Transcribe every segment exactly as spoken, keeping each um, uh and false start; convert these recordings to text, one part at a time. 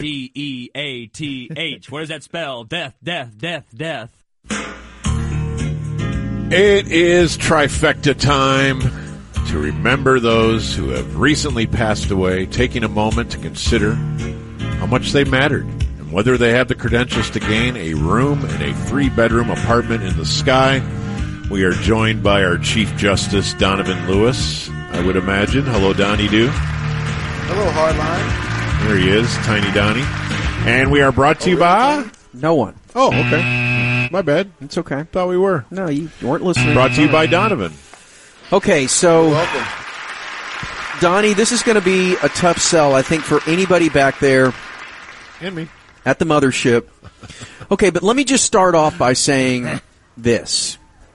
D E A T H. What does that spell? Death, death, death, death. It is trifecta time to remember those who have recently passed away, taking a moment to consider how much they mattered and whether they have the credentials to gain a room in a three-bedroom apartment in the sky. We are joined by our Chief Justice, Donovan Lewis, I would imagine. Hello, Donnie Doo. Hello, Hardline. There he is, Tiny Donnie. And we are brought to you by... No one. Oh, okay. My bad. It's okay. Thought we were. No, you weren't listening. Brought to you by Donovan. Okay, so... You're welcome. Donnie, this is going to be a tough sell, I think, for anybody back there And me. at the mothership. Okay, but let me just start off by saying this.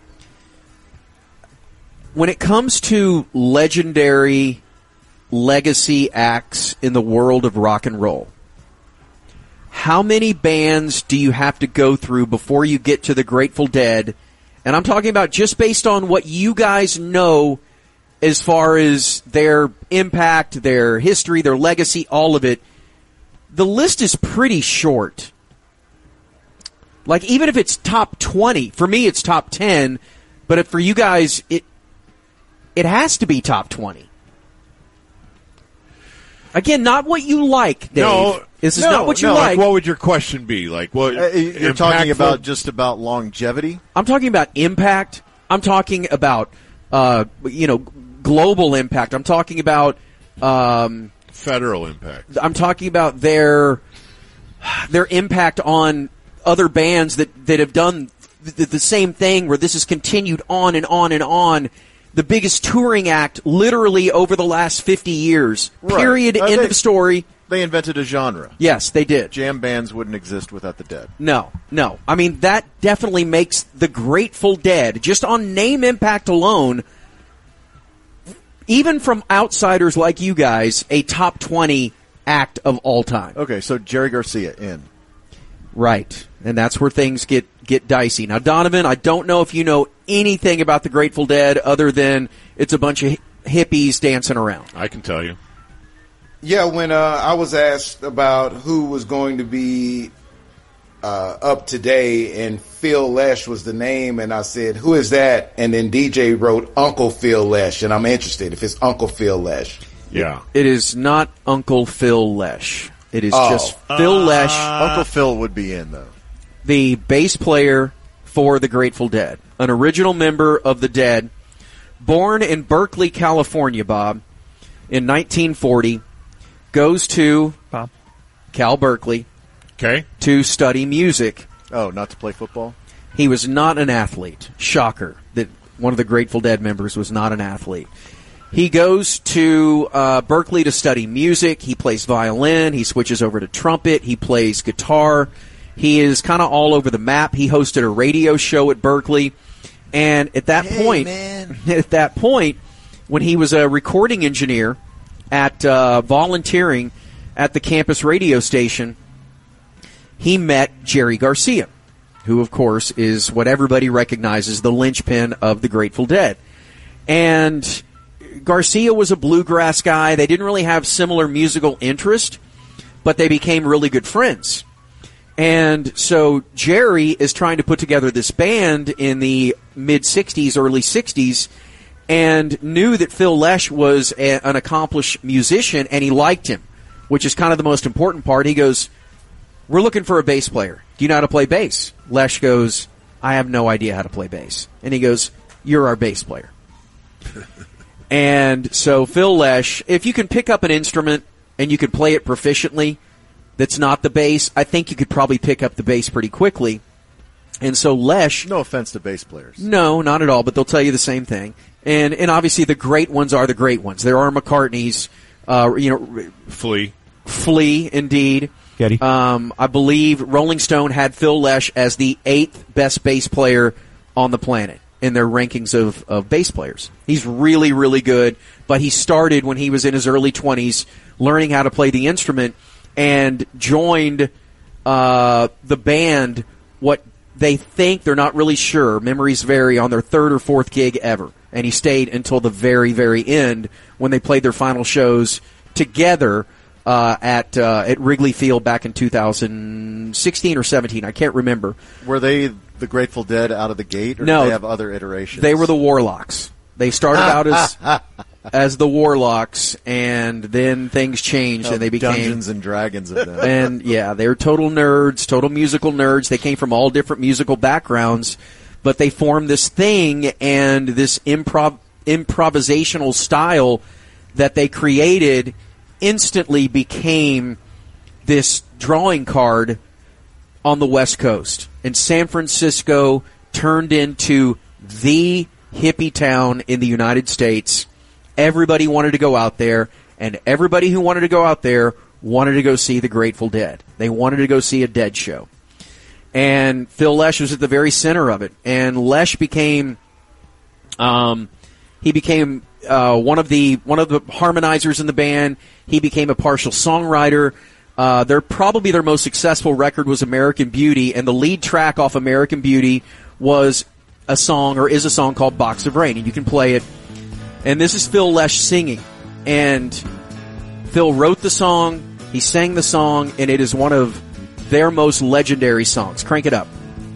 When it comes to legendary legacy acts in the world of rock and roll, how many bands do you have to go through before you get to the Grateful Dead? And I'm talking about just based on what you guys know as far as their impact, their history, their legacy, all of it. The list is pretty short. Like, even if it's top twenty, for me it's top ten, but if for you guys, it it has to be top twenty. Again, not what you like, Dave. No, this is no, not what you no, like. What would your question be? Like, what? Uh, you're talking impactful? about just about longevity? I'm talking about impact. I'm talking about, uh, you know, global impact. I'm talking about, um, federal impact. I'm talking about their their impact on other bands that, that have done th- the same thing, where this has continued on and on and on. The biggest touring act, literally over the last fifty years. Right. Period. Uh, End they- of story. They invented a genre. Yes, they did. Jam bands wouldn't exist without the Dead. No, no. I mean, that definitely makes the Grateful Dead, just on name impact alone, even from outsiders like you guys, a top twenty act of all time. Okay, so Jerry Garcia in. Right. And that's where things get, get dicey. Now, Donovan, I don't know if you know anything about the Grateful Dead other than it's a bunch of hippies dancing around. I can tell you. Yeah, when uh, I was asked about who was going to be uh, up today, and Phil Lesh was the name, and I said, who is that? And then D J wrote Uncle Phil Lesh, and I'm interested if it's Uncle Phil Lesh. Yeah. It is not Uncle Phil Lesh. It is Oh. just Phil Lesh, Uncle Phil would be in, though. the bass player for the Grateful Dead, an original member of the Dead, born in Berkeley, California, Bob, in nineteen forty, goes to Bob. Cal Berkeley Okay. to study music. Oh, not to play football? He was not an athlete. Shocker that one of the Grateful Dead members was not an athlete. He goes to uh, Berkeley to study music. He plays violin. He switches over to trumpet. He plays guitar. He is kind of all over the map. He hosted a radio show at Berkeley. And at that Hey, point, man. at that point, when he was a recording engineer at uh, volunteering at the campus radio station, he met Jerry Garcia, who, of course, is what everybody recognizes the linchpin of the Grateful Dead. And Garcia was a bluegrass guy. They didn't really have similar musical interest, but they became really good friends. And so Jerry is trying to put together this band in the mid-sixties, early sixties, and knew that Phil Lesh was a, an accomplished musician, and he liked him, which is kind of the most important part. He goes, we're looking for a bass player. Do you know how to play bass? Lesh goes, I have no idea how to play bass. And he goes, you're our bass player. And so Phil Lesh, if you can pick up an instrument and you can play it proficiently that's not the bass, I think you could probably pick up the bass pretty quickly. And so Lesh... No offense to bass players. No, not at all, but they'll tell you the same thing. And and obviously the great ones are the great ones. There are McCartneys, uh, you know... Flea. Flea, indeed. Getty. Um, I believe Rolling Stone had Phil Lesh as the eighth best bass player on the planet in their rankings of, of bass players. He's really, really good, but he started when he was in his early twenties learning how to play the instrument and joined uh, the band, what they think, they're not really sure, memories vary, on their third or fourth gig ever. And he stayed until the very, very end when they played their final shows together uh, at uh, at Wrigley Field back in two thousand sixteen or seventeen. I can't remember. Were they the Grateful Dead out of the gate, or No. did they have other iterations? They were the Warlocks. They started out as as the Warlocks, and then things changed, Oh, and they became Dungeons and Dragons of them. and yeah, they're total nerds, total musical nerds. They came from all different musical backgrounds, but they formed this thing and this improv improvisational style that they created instantly became this drawing card on the West Coast. And San Francisco turned into the hippie town in the United States. Everybody wanted to go out there, and everybody who wanted to go out there wanted to go see the Grateful Dead. They wanted to go see a Dead show. And Phil Lesh was at the very center of it. And Lesh became, um, he became uh, one of the one of the harmonizers in the band. He became a partial songwriter. Uh, their probably their most successful record was American Beauty, and the lead track off American Beauty was a song, or is a song called Box of Rain, and you can play it. And this is Phil Lesh singing. And Phil wrote the song, he sang the song, and it is one of their most legendary songs. Crank it up.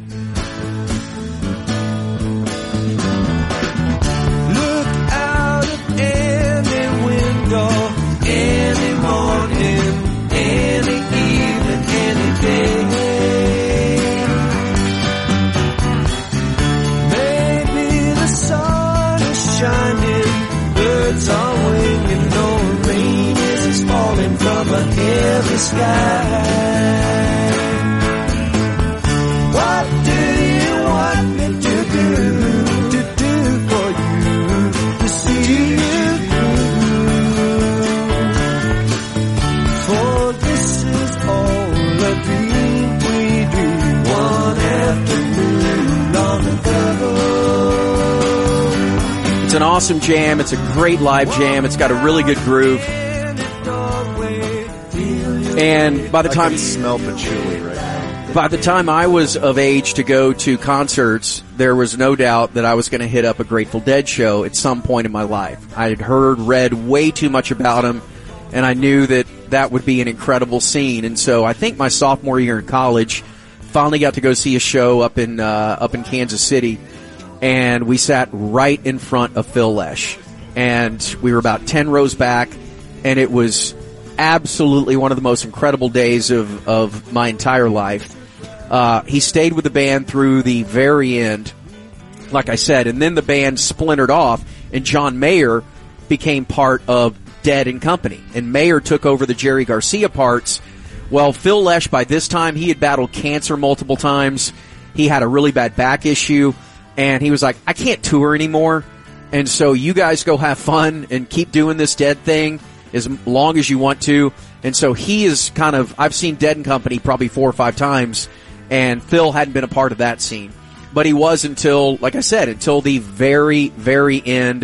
Look out of any window, any morning, any evening, any day. Maybe the sun is shining, birds are winging, no rain is falling from a heavy sky. What do you want me to do, to do for you, to see you through? For this is all a dream we dreamed one afternoon long ago. It's an awesome jam. It's a great live jam. It's got a really good groove. And by the I time can smell patchouli right now. by the time I was of age to go to concerts, there was no doubt that I was going to hit up a Grateful Dead show at some point in my life. I had heard, read way too much about them, and I knew that that would be an incredible scene. And so I think my sophomore year in college, finally got to go see a show up in uh, up in Kansas City, and we sat right in front of Phil Lesh, and we were about ten rows back, and it was absolutely one of the most incredible days of, of my entire life. Uh, he stayed with the band through the very end, like I said, and then the band splintered off, and John Mayer became part of Dead and Company, and Mayer took over the Jerry Garcia parts. Well, Phil Lesh, by this time, he had battled cancer multiple times. He had a really bad back issue, and he was like, I can't tour anymore, and so you guys go have fun and keep doing this Dead thing as long as you want to. And so he is kind of, I've seen Dead and Company probably four or five times, and Phil hadn't been a part of that scene. But he was until, like I said, until the very, very end.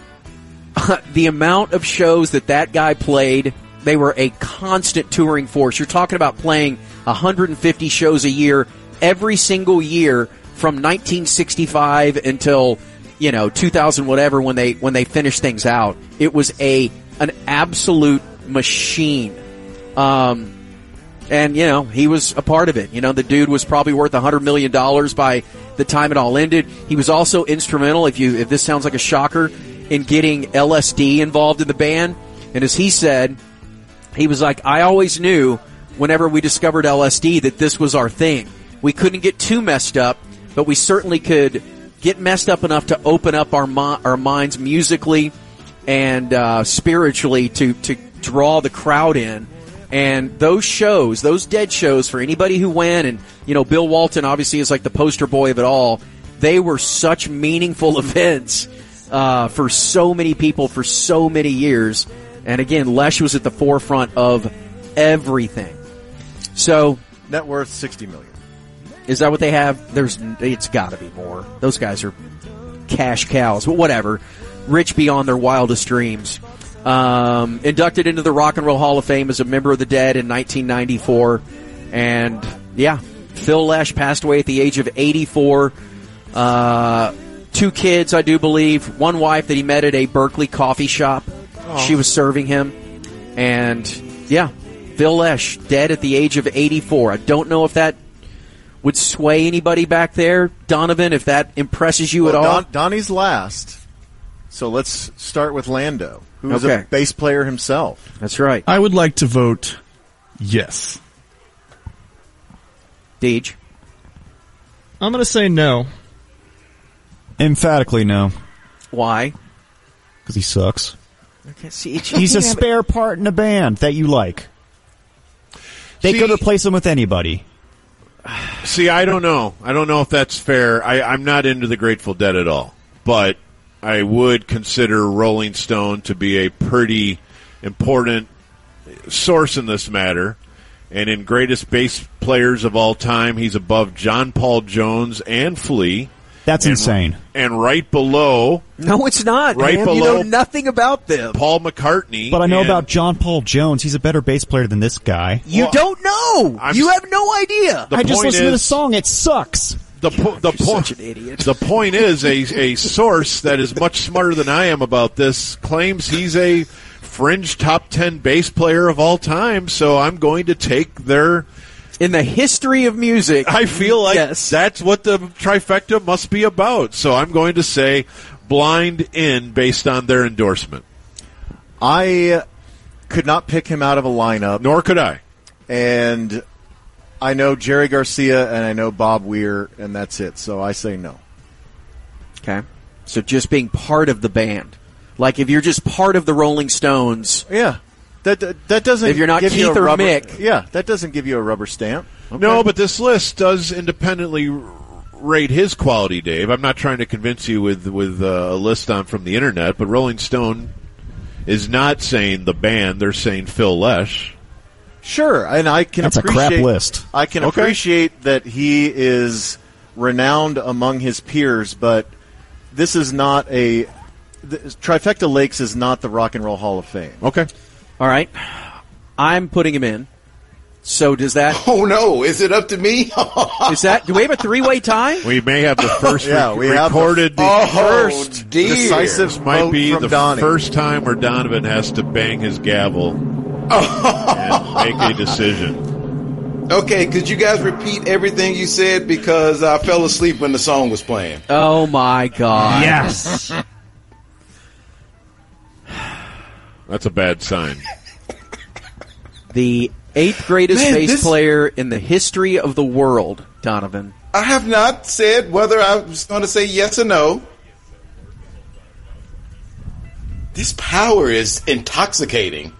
The amount of shows that that guy played, they were a constant touring force. You're talking about playing one hundred fifty shows a year, every single year from nineteen sixty-five until, you know, two thousand whatever when they, when they finished things out. It was a, an absolute machine. Um, and, you know, he was a part of it. You know, the dude was probably worth one hundred million dollars by the time it all ended. He was also instrumental, if you, if this sounds like a shocker, in getting L S D involved in the band. And as he said, he was like, I always knew whenever we discovered L S D that this was our thing. We couldn't get too messed up, but we certainly could get messed up enough to open up our, mi- our minds musically and uh, spiritually to, to draw the crowd in. And those shows, those Dead shows, for anybody who went, and, you know, Bill Walton obviously is like the poster boy of it all, they were such meaningful events uh, for so many people for so many years. And again, Lesh was at the forefront of everything. So, Net worth sixty million. Is that what they have? There's, it's got to be more. Those guys are cash cows, but whatever. Rich beyond their wildest dreams. Um, inducted into the Rock and Roll Hall of Fame as a member of the Dead in nineteen ninety-four, and yeah, Phil Lesh passed away at the age of eighty-four. Uh, two kids, I do believe. One wife that he met at a Berkeley coffee shop. Oh. She was serving him, and Yeah. Phil Lesh, dead at the age of eighty-four. I don't know if that would sway anybody back there. Donovan, if that impresses you Well, at all. Don, Donnie's last. So let's start with Lando, who's Okay. a bass player himself. That's right. I would like to vote yes. Deej. I'm going to say no. Emphatically no. Why? Because he sucks. Okay, see, it's- He's a spare part in a band that you like. They See- could replace him with anybody. See, I don't know. I don't know if that's fair. I, I'm not into the Grateful Dead at all. But I would consider Rolling Stone to be a pretty important source in this matter. And in greatest bass players of all time, he's above John Paul Jones and Flea. That's and, insane. And right below, No, it's not. Right man. You below- know nothing about them. Paul McCartney. But I know and- about John Paul Jones. He's a better bass player than this guy. You Well, don't know. I'm you s- have no idea. The I just point listened to the is- song. It sucks. The, po- the, You're point, such an idiot. the point is, a, a source that is much smarter than I am about this claims he's a fringe top ten bass player of all time, so I'm going to take their... In the history of music, I feel like yes. that's what the trifecta must be about, so I'm going to say blind in based on their endorsement. I could not pick him out of a lineup, Nor could I. and I know Jerry Garcia and I know Bob Weir, and that's it. So I say no. Okay. So just being part of the band. Like if you're just part of the Rolling Stones. Yeah, that that, that doesn't. If you're not give you Keith a or rubber, Mick. yeah, that doesn't give you a rubber stamp. No, but this list does independently r- rate his quality, Dave. I'm not trying to convince you with with uh, a list on from the internet, but Rolling Stone is not saying the band; they're saying Phil Lesh. Sure, and I can That's a appreciate, crap list. I can Okay. appreciate that he is renowned among his peers, but this is not a the, Trifecta Lakes is not the Rock and Roll Hall of Fame. Okay. All right. I'm putting him in. So does that Oh no, is it up to me? is that do we have a three-way tie? We may have the first Yeah, rec- we have the- recorded. The, Oh, First dear. decisive this might vote be from the Donnie. first time where Donovan has to bang his gavel and make a decision. Okay, could you guys repeat everything you said because I fell asleep when the song was playing? Oh my god. Yes. That's a bad sign. The eighth greatest Man, bass this- player in the history of the world, Donovan. I have not said whether I was going to say yes or no. This power is intoxicating.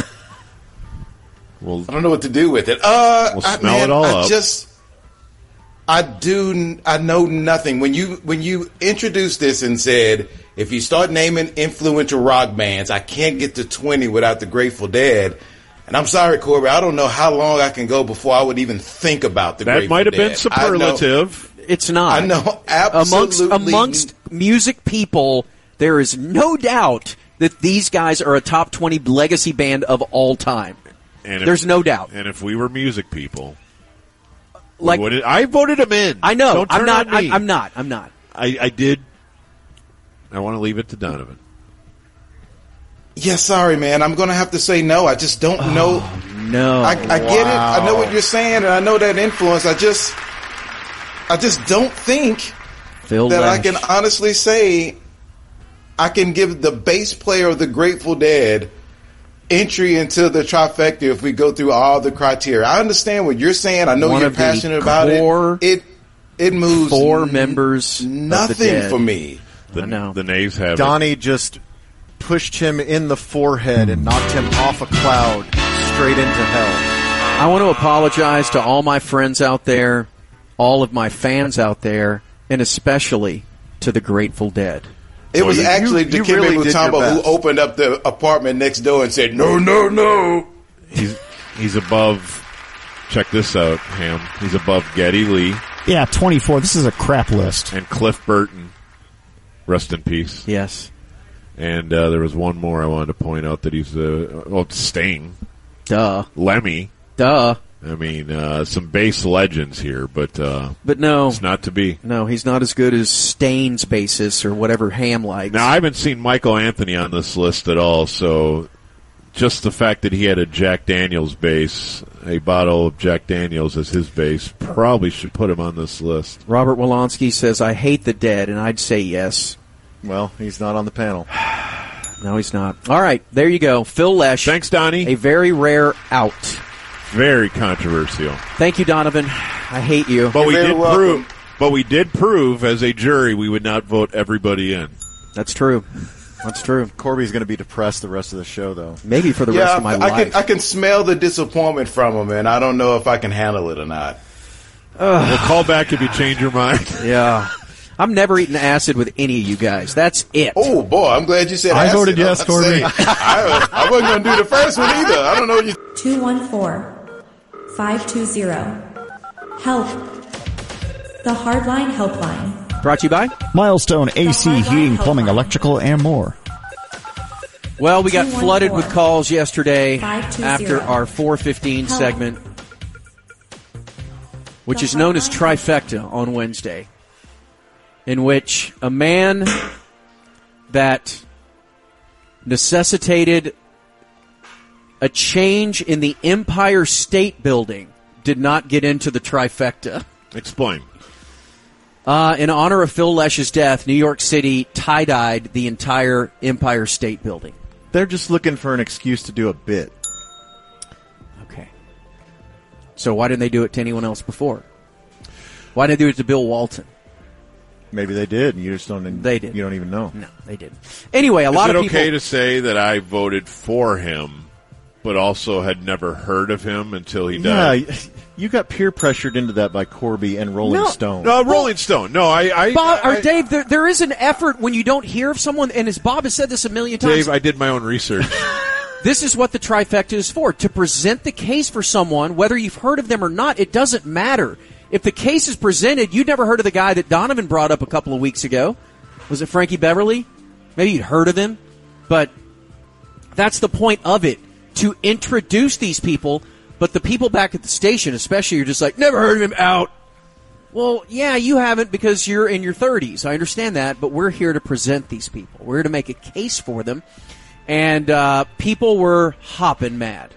Well, I don't know what to do with it. Uh, We'll I, smell man, it all I up. just, I do, I know nothing. When you when you introduced this and said if you start naming influential rock bands, I can't get to twenty without the Grateful Dead. And I'm sorry, Corey, I don't know how long I can go before I would even think about the that Grateful might have Dead. been superlative. It's not. I know, I know amongst absolutely. amongst music people, there is no doubt that these guys are a top twenty legacy band of all time. And if- There's no doubt. And if we were music people, Like would it, I voted him in. I know, Don't I'm turn not. on me. I, I'm not. I'm not. I, I did. I want to leave it to Donovan. Yeah, sorry, man. I'm going to have to say no. I just don't know. No. I, I get it. I know what you're saying, and I know that influence. I just, I just don't think Phil that I Lesh. can honestly say I can give the bass player of the Grateful Dead entry into the trifecta if we go through all the criteria. I understand what you're saying. I know One you're of the passionate about core it. It it moves four n- members of the nothing Dead. for me. The, I know. the nays have it. Donnie just pushed him in the forehead and knocked him off a cloud straight into hell. I want to apologize to all my friends out there, all of my fans out there, and especially to the Grateful Dead. It Well, was you- actually you Dikembe really did your Mutombo who best. opened up the apartment next door and said, no, no, no. He's he's above. Check this out, Ham. He's above Geddy Lee Yeah, twenty-four. This is a crap list. and Cliff Burton. Rest in peace. Yes. And uh, there was one more I wanted to point out that he's uh, well, Sting, Duh. Lemmy. Duh. I mean, uh, some bass legends here, but uh, But no. it's not to be. No, he's not as good as Stain's bassist or whatever Ham likes. Now, I haven't seen Michael Anthony on this list at all, so just the fact that he had a Jack Daniels base, a bottle of Jack Daniels as his base, probably should put him on this list. Robert Wolonsky says, I hate the dead, and I'd say yes. Well, he's not on the panel. No, he's not. All right, there you go. Phil Lesh. Thanks, Donnie. A very rare out. Very controversial. Thank you, Donovan. I hate you. But You're we very did welcome. prove. But we did prove, as a jury, we would not vote everybody in. That's true. That's true. Corby's going to be depressed the rest of the show, though. Maybe for the Yeah, rest of my I life. can I can smell the disappointment from him, and I don't know if I can handle it or not. We'll call back if you change your mind. Yeah. I'm never eating acid with any of you guys. That's it. Oh boy, I'm glad you said. I acid. voted yes, I'm about to Corby. say, I, I wasn't going to do the first one either. I don't know what you. two one four, five two zero. Help. The Hardline Helpline. Brought to you by Milestone A C, heating, plumbing, electrical, and more. Well, we got two one flooded four, with calls yesterday five two after zero. our four fifteen Help. segment, which The is known as hotline. Trifecta on Wednesday, in which a man that necessitated a change in the Empire State Building did not get into the Trifecta. Explain. Uh, in honor of Phil Lesh's death, New York City tie-dyed the entire Empire State Building. They're just looking for an excuse to do a bit. Okay. So why didn't they do it to anyone else before? Why didn't they do it to Bill Walton? Maybe they did, and you just don't. They did. You don't even know. No, they didn't. Anyway, a Is lot it of people. okay to say that I voted for him, but also had never heard of him until he died? Yeah, you got peer pressured into that by Corby and Rolling No. Stone. No, Rolling Stone. No, I, I, Bob, or I- Dave, there, there is an effort when you don't hear of someone, and as Bob has said this a million times, Dave, I did my own research. this is what the trifecta is for, to present the case for someone, whether you've heard of them or not, it doesn't matter. If the case is presented, you'd never heard of the guy that Donovan brought up a couple of weeks ago. Was it Frankie Beverly? Maybe you'd heard of him, but that's the point of it, to introduce these people, but the people back at the station especially are just like, never heard of him, out. Well, yeah, you haven't because you're in your thirties. I understand that, but we're here to present these people. We're here to make a case for them. And uh, people were hopping mad.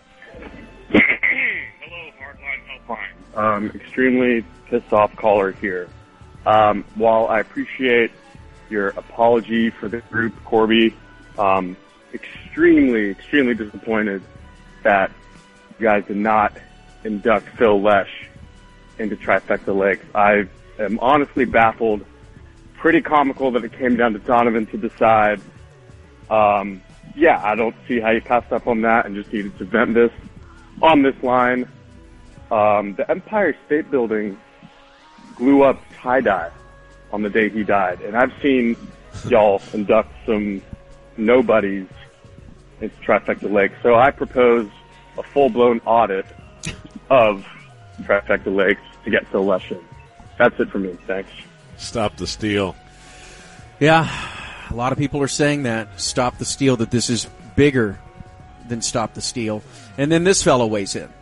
Hello, Hardline Helpline. Um, extremely pissed off caller here. Um, while I appreciate your apology for the group, Corby, um, extremely, extremely disappointed that you guys did not induct Phil Lesh into Trifecta Lakes. I am honestly baffled. Pretty comical that it came down to Donovan to decide. Um, yeah, I don't see how you passed up on that and just needed to vent this on this line. Um, the Empire State Building blew up tie-dye on the day he died, and I've seen y'all induct some nobodies into Trifecta Lakes. So I propose a full-blown audit of Trifecta Lakes to get Phil Lesh in. That's it for me. Thanks. Stop the steal. Yeah, a lot of people are saying that. Stop the steal, that this is bigger than Stop the Steal. And then this fellow weighs in.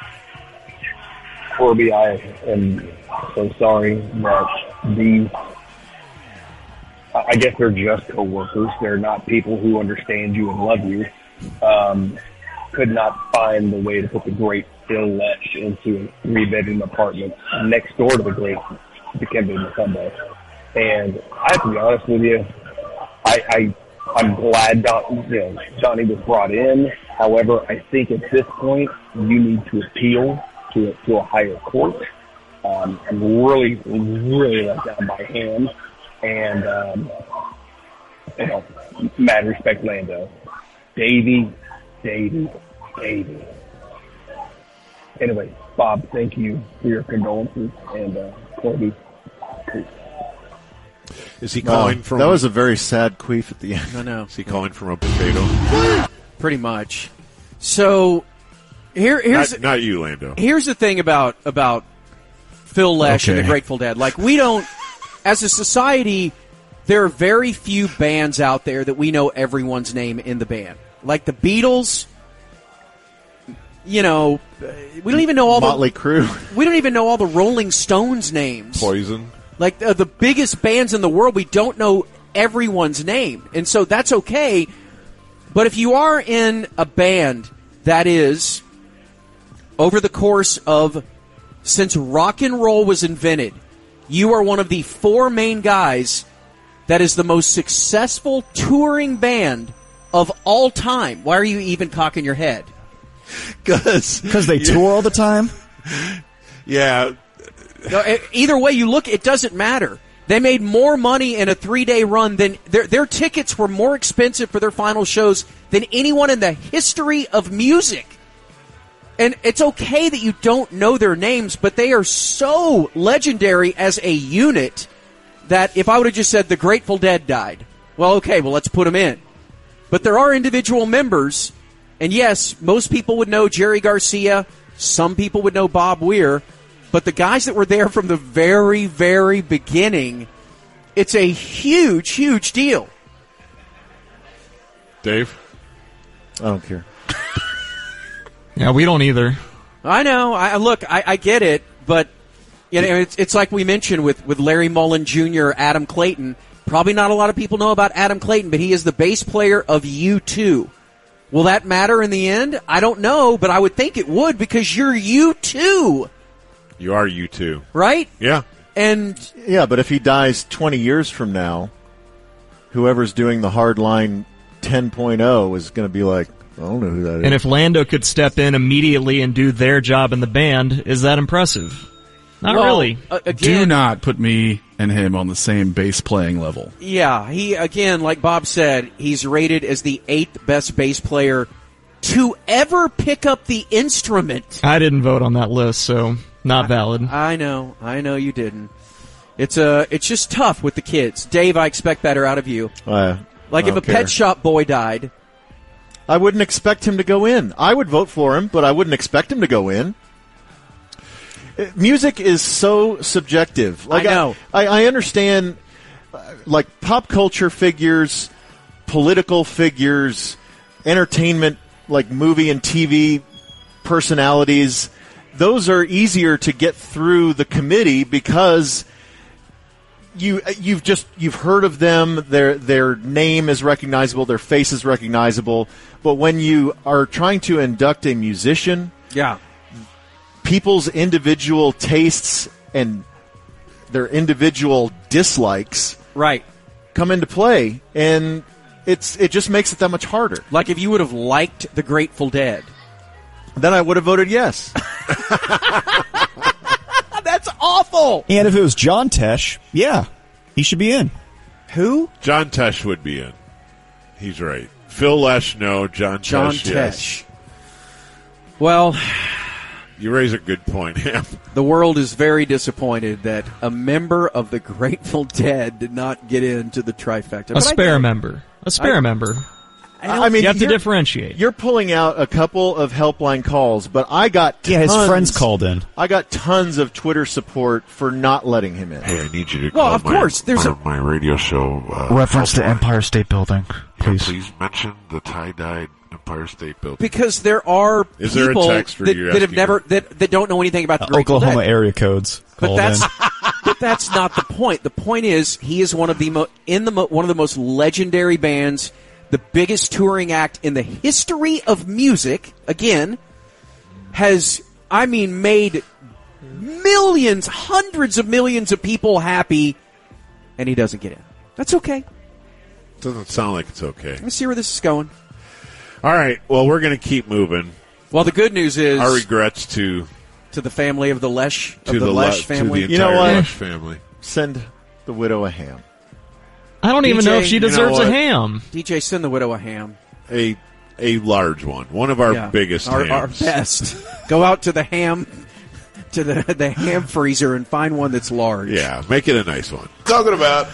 Corby, I am so sorry that these, I guess they're just coworkers. They're not people who understand you and love you. Um, could not find the way to put the great Phil Lesh into a three-bedroom apartment next door to the great Dikembe Mutombo. And I have to be honest with you, I, I I'm glad Don, you know, Donnie was brought in. However, I think at this point you need to appeal to a, to a higher court. Um, I'm really, really let down by him. And, um, you know, mad respect, Lando. Davey, Davey, Davey. Anyway, Bob, thank you for your condolences. And, uh, Corby, please. Is he calling Wow, from... That was a very sad queef at the end. I know. Is he calling from a potato? Pretty much. So here, here's Not, not you, Lando. here's the thing about about Phil Lesh and Okay. the Grateful Dead. Like, we don't, as a society, there are very few bands out there that we know everyone's name in the band. Like the Beatles, you know, we don't even know all Motley the Crue. we don't even know all the Rolling Stones names. Poison. Like uh, the biggest bands in the world, we don't know everyone's name, and so that's okay. But if you are in a band that is, over the course of, since rock and roll was invented, you are one of the four main guys that is the most successful touring band of all time. Why are you even cocking your head? Because they tour all the time? Yeah. No, either way you look, it doesn't matter. They made more money in a three-day run than their their tickets were more expensive for their final shows than anyone in the history of music. And it's okay that you don't know their names, but they are so legendary as a unit that if I would have just said the Grateful Dead died, well, okay, well, let's put them in. But there are individual members, and yes, most people would know Jerry Garcia, some people would know Bob Weir, but the guys that were there from the very, very beginning, it's a huge, huge deal. Dave? I don't care. Yeah, we don't either. I know. I look, I, I get it, but you know, it's it's like we mentioned with, with Larry Mullen Junior, Adam Clayton. Probably not a lot of people know about Adam Clayton, but he is the bass player of U two. Will that matter in the end? I don't know, but I would think it would because you're U two. You are U two. Right? Yeah. And yeah, but if he dies twenty years from now, whoever's doing the Hardline ten point oh is going to be like, I don't know who that is. And if Lando could step in immediately and do their job in the band, is that impressive? Not well, really. Uh, again, Do not put me and him on the same bass playing level. Yeah, he, again, like Bob said, he's rated as the eighth best bass player to ever pick up the instrument. I didn't vote on that list, so not valid. I, I know, I know you didn't. It's uh, it's just tough with the kids. Dave, I expect better out of you. Uh, like I if a don't care. Pet Shop Boy died. I wouldn't expect him to go in. I would vote for him, but I wouldn't expect him to go in. Music is so subjective. Like I know. I, I understand, uh, like, pop culture figures, political figures, entertainment, like movie and T V personalities. Those are easier to get through the committee because you you've just you've heard of them. Their their name is recognizable. Their face is recognizable. But when you are trying to induct a musician, yeah. people's individual tastes and their individual dislikes right. come into play, and it's it just makes it that much harder. Like if you would have liked the Grateful Dead. Then I would have voted yes. That's awful! And if it was John Tesh, yeah, he should be in. Who? John Tesh would be in. He's right. Phil Lesh, no. John Tesh, John yes. Tesh. Well, you raise a good point, Ham. The world is very disappointed that a member of the Grateful Dead did not get into the trifecta. A spare member. A spare I, member. I, I mean, you have to you're- differentiate. You're pulling out a couple of helpline calls, but I got tons, Yeah, his friends called in. I got tons of Twitter support for not letting him in. Hey, I need you to Well, call of my, course, there's my, a- my radio show. Uh, Reference to helpline. Empire State Building, please. Please mention the tie-dyed Empire State Building. Because there are Is there a people text where that, you're that have asking never her? that, that don't know anything about the Uh, Grateful Oklahoma Dead. area codes But called that's in. but that's not the point. The point is he is one of the mo- in the mo- one of the most legendary bands, the biggest touring act in the history of music. Again, has I mean made millions, hundreds of millions of people happy, and he doesn't get in. That's okay. Doesn't sound like it's okay. Let's see where this is going. All right. Well, we're going to keep moving. Well, the good news is Our regrets to to the family of the Lesh to of the, the Lesh Le- family. to the You know entire what? Lesh family. Send the widow a ham. I don't even D J, know if she you know deserves a what? ham. D J, send the widow a ham. A a large one. One of our Yeah. biggest our, our hams. best. Go out to the ham to the the ham freezer and find one that's large. Yeah, make it a nice one. Talking about